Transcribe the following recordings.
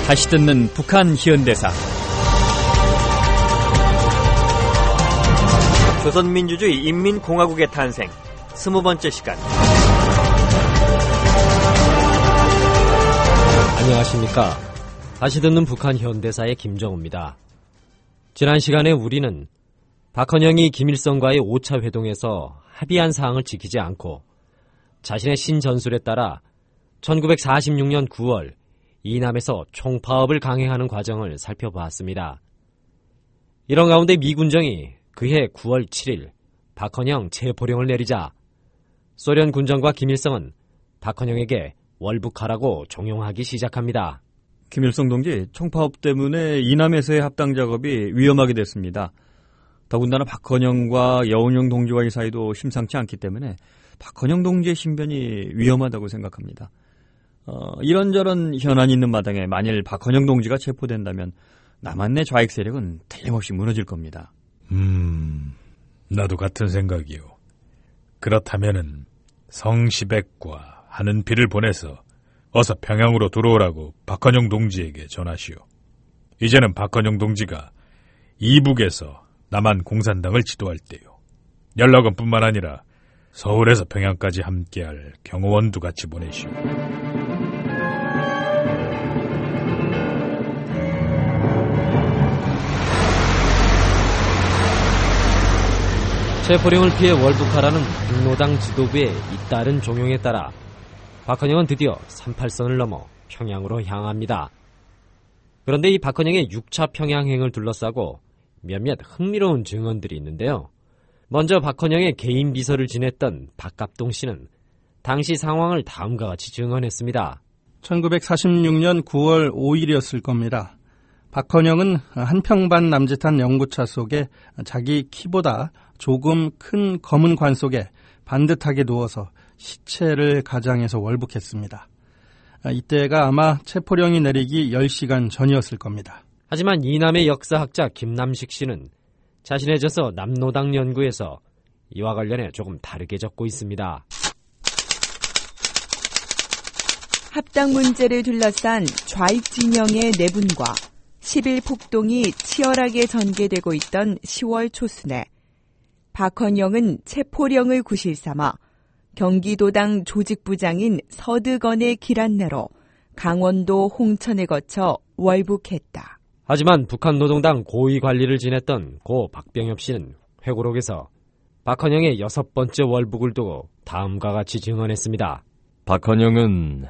다시 듣는 북한 현대사. 조선민주주의 인민공화국의 탄생 20번째 시간. 안녕하십니까. 다시 듣는 북한 현대사의 김정우입니다. 지난 시간에 우리는 박헌영이 김일성과의 5차 회동에서 합의한 사항을 지키지 않고 자신의 신전술에 따라 1946년 9월 이남에서 총파업을 강행하는 과정을 살펴보았습니다. 이런 가운데 미군정이 그해 9월 7일 박헌영 체포령을 내리자 소련 군정과 김일성은 박헌영에게 월북하라고 종용하기 시작합니다. 김일성 동지, 총파업 때문에 이남에서의 합당 작업이 위험하게 됐습니다. 더군다나 박헌영과 여운형 동지와의 사이도 심상치 않기 때문에 박헌영 동지의 신변이 위험하다고 생각합니다. 이런저런 현안이 있는 마당에 만일 박헌영 동지가 체포된다면 남한 내 좌익 세력은 틀림없이 무너질 겁니다. 나도 같은 생각이요. 그렇다면은 성시백과 한은필을 보내서 어서 평양으로 들어오라고 박헌영 동지에게 전하시오. 이제는 박헌영 동지가 이북에서 남한 공산당을 지도할 때요. 연락원 뿐만 아니라 서울에서 평양까지 함께할 경호원도 같이 보내시오. 체포령을 피해 월북하라는 국노당 지도부의 잇따른 종용에 따라 박헌영은 드디어 38선을 넘어 평양으로 향합니다. 그런데 이 박헌영의 6차 평양행을 둘러싸고 몇몇 흥미로운 증언들이 있는데요. 먼저 박헌영의 개인 비서를 지냈던 박갑동 씨는 당시 상황을 다음과 같이 증언했습니다. 1946년 9월 5일이었을 겁니다. 박헌영은 한 평반 남짓한 연구차 속에 자기 키보다 조금 큰 검은 관 속에 반듯하게 누워서 시체를 가장해서 월북했습니다. 이때가 아마 체포령이 내리기 10시간 전이었을 겁니다. 하지만 이남의 역사학자 김남식 씨는 자신의 저서 남노당 연구에서 이와 관련해 조금 다르게 적고 있습니다. 합당 문제를 둘러싼 좌익 진영의 내분과 10일 폭동이 치열하게 전개되고 있던 10월 초순에 박헌영은 체포령을 구실삼아 경기도당 조직부장인 서득원의 길 안내로 강원도 홍천을 거쳐 월북했다. 하지만 북한노동당 고위 관리를 지냈던 고 박병엽 씨는 회고록에서 박헌영의 6번째 월북을 두고 다음과 같이 증언했습니다. 박헌영은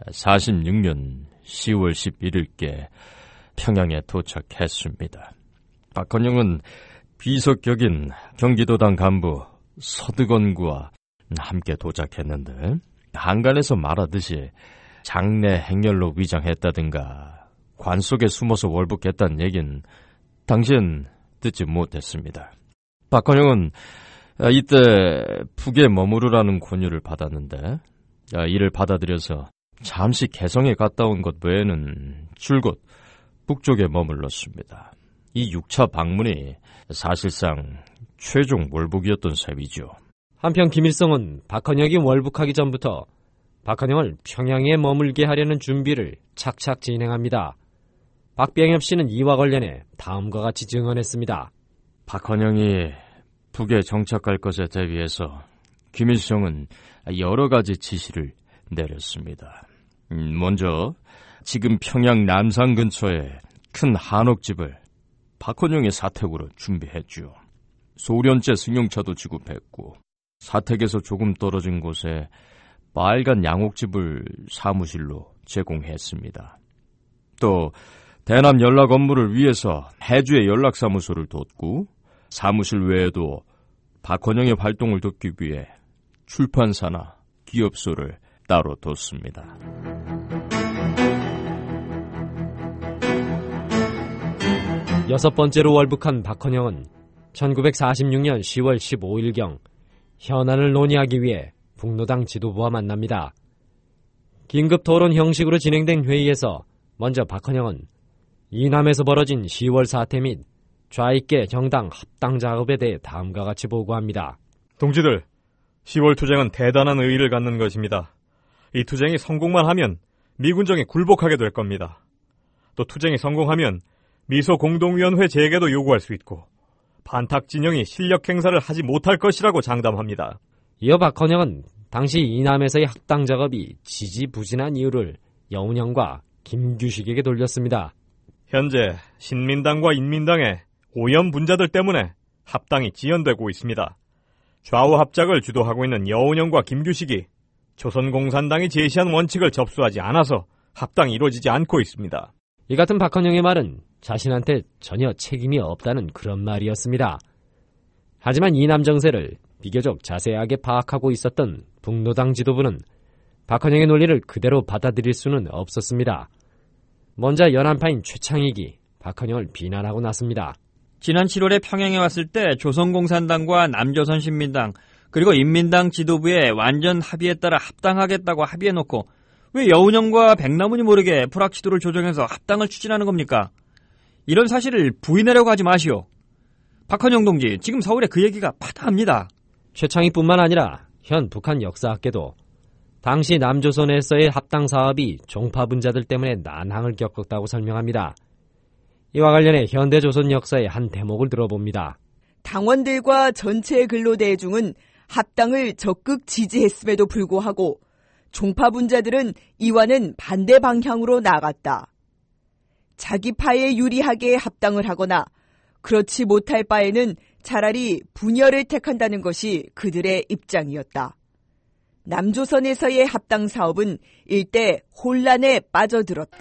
46년 10월 11일께 평양에 도착했습니다. 박헌영은 비석격인 경기도당 간부 서득원과 함께 도착했는데 한간에서 말하듯이 장내 행렬로 위장했다든가 관 속에 숨어서 월북했다는 얘기는 당시엔 듣지 못했습니다. 박헌영은 이때 북에 머무르라는 권유를 받았는데 이를 받아들여서 잠시 개성에 갔다 온 것 외에는 줄곧 북쪽에 머물렀습니다. 이 6차 방문이 사실상 최종 월북이었던 셈이죠. 한편 김일성은 박헌영이 월북하기 전부터 박헌영을 평양에 머물게 하려는 준비를 착착 진행합니다. 박병엽 씨는 이와 관련해 다음과 같이 증언했습니다. 박헌영이 북에 정착할 것에 대비해서 김일성은 여러 가지 지시를 내렸습니다. 먼저 지금 평양 남산 근처에 큰 한옥집을 박헌영의 사택으로 준비했죠. 소련제 승용차도 지급했고 사택에서 조금 떨어진 곳에 빨간 양옥집을 사무실로 제공했습니다. 또 대남 연락 업무를 위해서 해주의 연락사무소를 뒀고 사무실 외에도 박헌영의 활동을 돕기 위해 출판사나 기업소를 따로 뒀습니다. 여섯 번째로 월북한 박헌영은 1946년 10월 15일경 현안을 논의하기 위해 북노당 지도부와 만납니다. 긴급 토론 형식으로 진행된 회의에서 먼저 박헌영은 이남에서 벌어진 10월 사태 및 좌익계 정당 합당 작업에 대해 다음과 같이 보고합니다. 동지들, 10월 투쟁은 대단한 의의를 갖는 것입니다. 이 투쟁이 성공만 하면 미군정이 굴복하게 될 겁니다. 또 투쟁이 성공하면 미소 공동위원회 재개도 요구할 수 있고 반탁 진영이 실력 행사를 하지 못할 것이라고 장담합니다. 이어 박헌영은 당시 이남에서의 합당 작업이 지지부진한 이유를 여운형과 김규식에게 돌렸습니다. 현재 신민당과 인민당의 오염 분자들 때문에 합당이 지연되고 있습니다. 좌우 합작을 주도하고 있는 여운형과 김규식이 조선공산당이 제시한 원칙을 접수하지 않아서 합당이 이루어지지 않고 있습니다. 이 같은 박헌영의 말은 자신한테 전혀 책임이 없다는 그런 말이었습니다. 하지만 이남 정세를 비교적 자세하게 파악하고 있었던 북노당 지도부는 박헌영의 논리를 그대로 받아들일 수는 없었습니다. 먼저 연한파인 최창익이 박헌영을 비난하고 나섭니다. 지난 7월에 평양에 왔을 때 조선공산당과 남조선신민당 그리고 인민당 지도부의 완전 합의에 따라 합당하겠다고 합의해놓고 왜 여운형과 백남훈이 모르게 불확지도를 조정해서 합당을 추진하는 겁니까? 이런 사실을 부인하려고 하지 마시오. 박헌영 동지, 지금 서울에 그 얘기가 파다합니다. 최창익뿐만 아니라 현 북한 역사학계도 당시 남조선에서의 합당 사업이 종파 분자들 때문에 난항을 겪었다고 설명합니다. 이와 관련해 현대 조선 역사의 한 대목을 들어봅니다. 당원들과 전체 근로대중은 합당을 적극 지지했음에도 불구하고 종파 분자들은 이와는 반대 방향으로 나아갔다. 자기 파에 유리하게 합당을 하거나 그렇지 못할 바에는 차라리 분열을 택한다는 것이 그들의 입장이었다. 남조선에서의 합당 사업은 일대 혼란에 빠져들었다.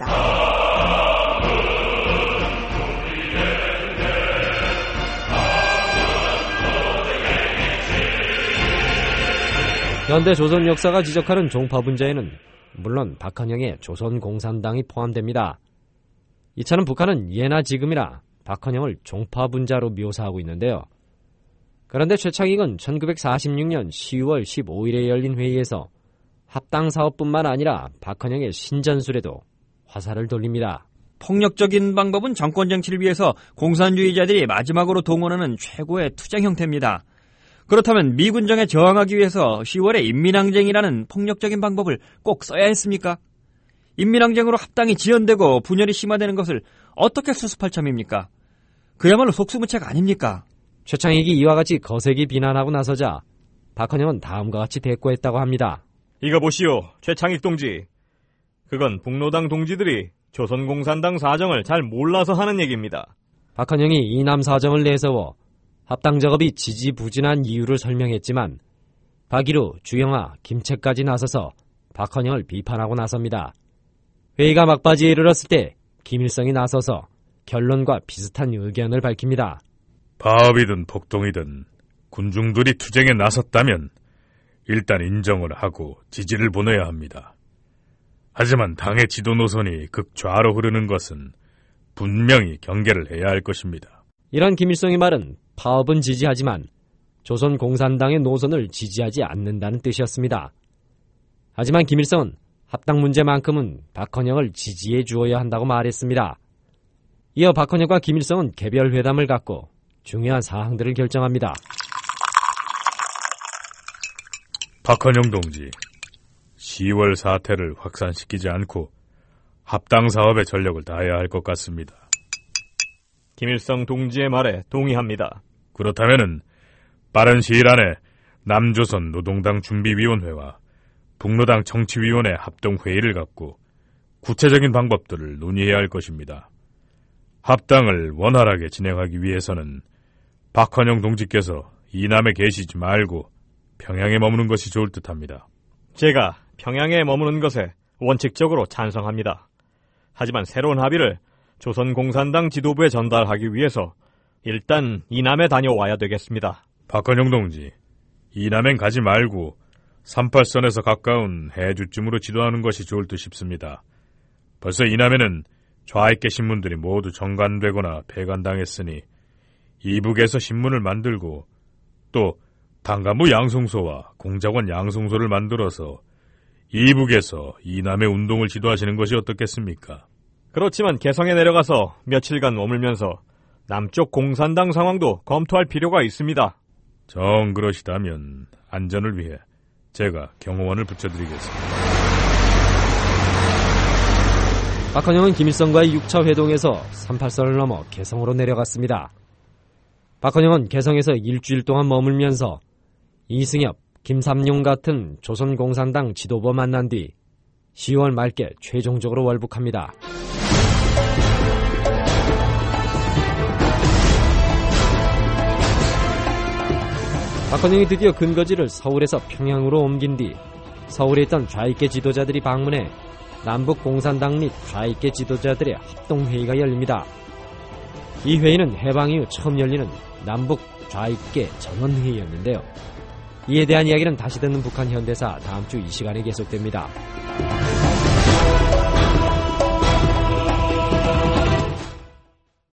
현대 조선 역사가 지적하는 종파 분자에는 물론 박헌영의 조선공산당이 포함됩니다. 이처럼 북한은 예나 지금이나 박헌영을 종파 분자로 묘사하고 있는데요. 그런데 최창익은 1946년 10월 15일에 열린 회의에서 합당 사업뿐만 아니라 박헌영의 신전술에도 화살을 돌립니다. 폭력적인 방법은 정권 정치를 위해서 공산주의자들이 마지막으로 동원하는 최고의 투쟁 형태입니다. 그렇다면 미군정에 저항하기 위해서 10월에 인민항쟁이라는 폭력적인 방법을 꼭 써야 했습니까? 인민항쟁으로 합당이 지연되고 분열이 심화되는 것을 어떻게 수습할 참입니까? 그야말로 속수무책 아닙니까? 최창익이 이와 같이 거세게 비난하고 나서자 박헌영은 다음과 같이 대꾸했다고 합니다. 이거 보시오, 최창익 동지. 그건 북노당 동지들이 조선공산당 사정을 잘 몰라서 하는 얘기입니다. 박헌영이 이남 사정을 내세워 합당 작업이 지지부진한 이유를 설명했지만 박일우, 주영아, 김책까지 나서서 박헌영을 비판하고 나섭니다. 회의가 막바지에 이르렀을 때 김일성이 나서서 결론과 비슷한 의견을 밝힙니다. 파업이든 폭동이든 군중들이 투쟁에 나섰다면 일단 인정을 하고 지지를 보내야 합니다. 하지만 당의 지도 노선이 극좌로 흐르는 것은 분명히 경계를 해야 할 것입니다. 이런 김일성의 말은 파업은 지지하지만 조선 공산당의 노선을 지지하지 않는다는 뜻이었습니다. 하지만 김일성은 합당 문제만큼은 박헌영을 지지해 주어야 한다고 말했습니다. 이어 박헌영과 김일성은 개별 회담을 갖고 중요한 사항들을 결정합니다. 박헌영 동지, 10월 사태를 확산시키지 않고 합당 사업에 전력을 다해야 할 것 같습니다. 김일성 동지의 말에 동의합니다. 그렇다면은 빠른 시일 안에 남조선 노동당 준비위원회와 북노당 정치위원회 합동회의를 갖고 구체적인 방법들을 논의해야 할 것입니다. 합당을 원활하게 진행하기 위해서는 박헌영 동지께서 이남에 계시지 말고 평양에 머무는 것이 좋을 듯합니다. 제가 평양에 머무는 것에 원칙적으로 찬성합니다. 하지만 새로운 합의를 조선공산당 지도부에 전달하기 위해서 일단 이남에 다녀와야 되겠습니다. 박헌영 동지, 이남엔 가지 말고 38선에서 가까운 해주쯤으로 지도하는 것이 좋을 듯 싶습니다. 벌써 이남에는 좌익계 신문들이 모두 정간되거나 폐간당했으니 이북에서 신문을 만들고 또 당간부 양송소와 공작원 양송소를 만들어서 이북에서 이남의 운동을 지도하시는 것이 어떻겠습니까? 그렇지만 개성에 내려가서 며칠간 머물면서 남쪽 공산당 상황도 검토할 필요가 있습니다. 정 그러시다면 안전을 위해 제가 경호원을 붙여드리겠습니다. 박헌영은 김일성과의 6차 회동에서 38선을 넘어 개성으로 내려갔습니다. 박헌영은 개성에서 일주일 동안 머물면서 이승엽, 김삼룡 같은 조선공산당 지도부 만난 뒤 10월 말께 최종적으로 월북합니다. 박헌영이 드디어 근거지를 서울에서 평양으로 옮긴 뒤 서울에 있던 좌익계 지도자들이 방문해 남북공산당 및 좌익계 지도자들의 합동회의가 열립니다. 이 회의는 해방 이후 처음 열리는 남북 좌익계 전원회의였는데요. 이에 대한 이야기는 다시 듣는 북한 현대사 다음 주 이 시간에 계속됩니다.